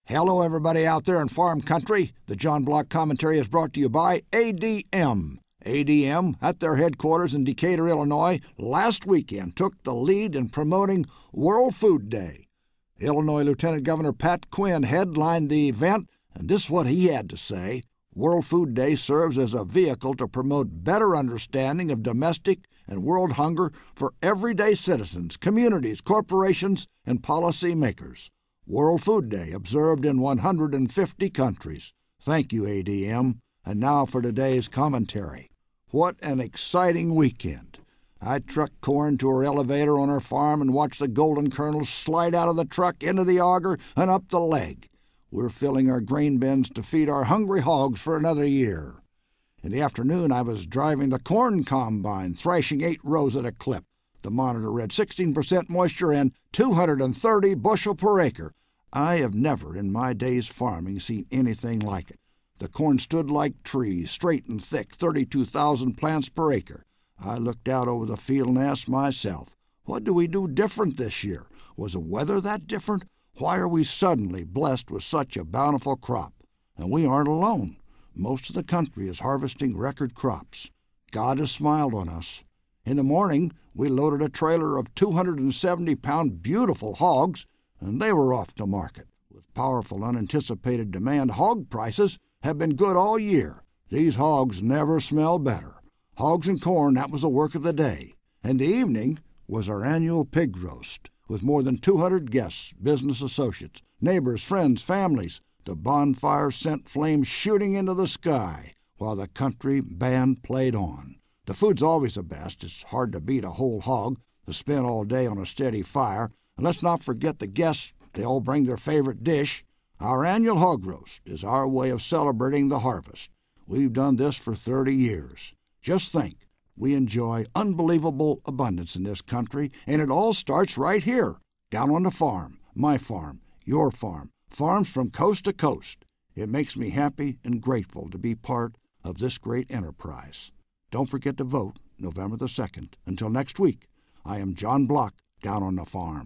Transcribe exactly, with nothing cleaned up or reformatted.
Hello, everybody out there in farm country. The John Block Commentary is brought to you by A D M. A D M, at their headquarters in Decatur, Illinois, last weekend took the lead in promoting World Food Day. Illinois Lieutenant Governor Pat Quinn headlined the event, and this is what he had to say. World Food Day serves as a vehicle to promote better understanding of domestic and world hunger for everyday citizens, communities, corporations, and policymakers. World Food Day observed in one hundred fifty countries. Thank you, A D M. And now for today's commentary. What an exciting weekend. I trucked corn to her elevator on her farm and watched the golden kernels slide out of the truck into the auger and up the leg. We're filling our grain bins to feed our hungry hogs for another year. In the afternoon, I was driving the corn combine, thrashing eight rows at a clip. The monitor read sixteen percent moisture and two hundred thirty bushel per acre. I have never in my days farming seen anything like it. The corn stood like trees, straight and thick, thirty-two thousand plants per acre. I looked out over the field and asked myself, what do we do different this year? Was the weather that different? Why are we suddenly blessed with such a bountiful crop? And we aren't alone. Most of the country is harvesting record crops. God has smiled on us. In the morning, we loaded a trailer of two hundred seventy pound beautiful hogs, and they were off to market. With powerful unanticipated demand, hog prices have been good all year. These hogs never smell better. Hogs and corn, that was the work of the day. And the evening was our annual pig roast, with more than two hundred guests, business associates, neighbors, friends, families. The bonfire sent flames shooting into the sky while the country band played on. The food's always the best. It's hard to beat a whole hog to spend all day on a steady fire. And let's not forget the guests. They all bring their favorite dish. Our annual hog roast is our way of celebrating the harvest. We've done this for thirty years. Just think, we enjoy unbelievable abundance in this country, and it all starts right here, down on the farm, my farm, your farm, farms from coast to coast. It makes me happy and grateful to be part of this great enterprise. Don't forget to vote November the second. Until next week, I am John Block, down on the farm.